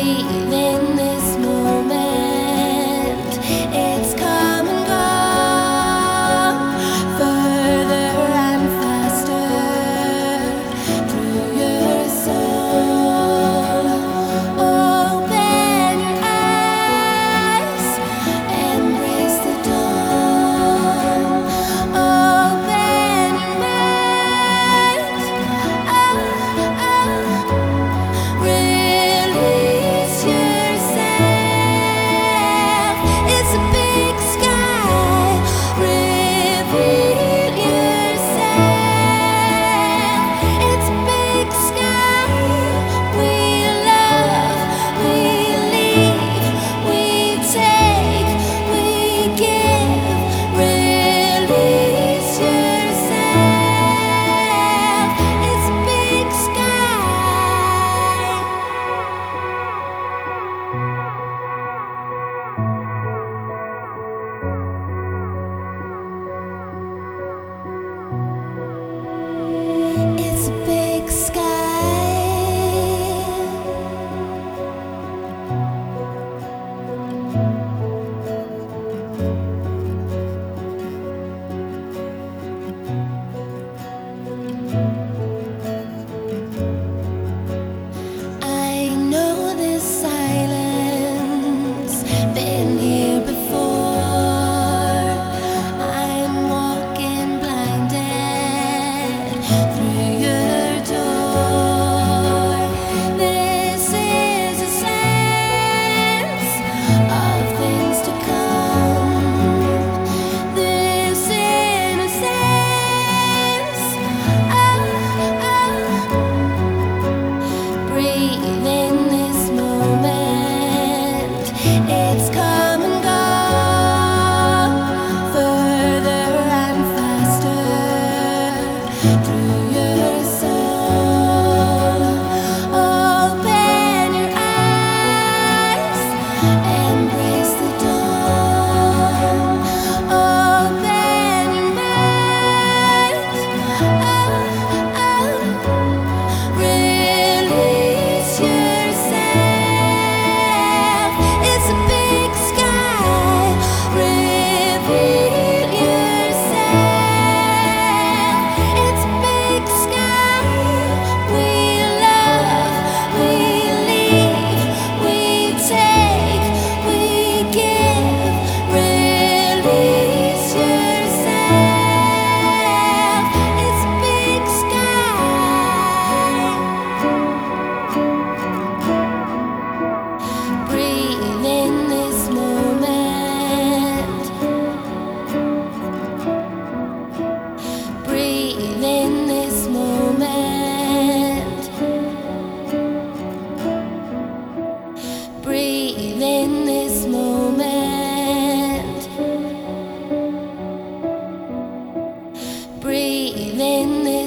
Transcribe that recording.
Breathe in this moment. It's come and gone, further and faster through your soul. Open your eyes, embrace the dawn. Open your mind. Release yourself. It's a big sky. Reveal yourself. It's a big sky. We love, we leave, we take, we give. Release yourself. It's a big sky. It's a big sky. I know this silence, been here before. I'm walking blinded through your door. This is a sense of things to come. This innocence. Breathe in this moment. It's come and gone, further and faster through your soul. Open your eyes, embrace the dawn. Open your mind. Release yourself. It's a big sky. Reveal yourself. It's a big sky. We love, we leave, we take, we give. Release yourself. It's a big sky. Breathe in this moment. Breathe in this moment. Breathe in this moment. Breathe in this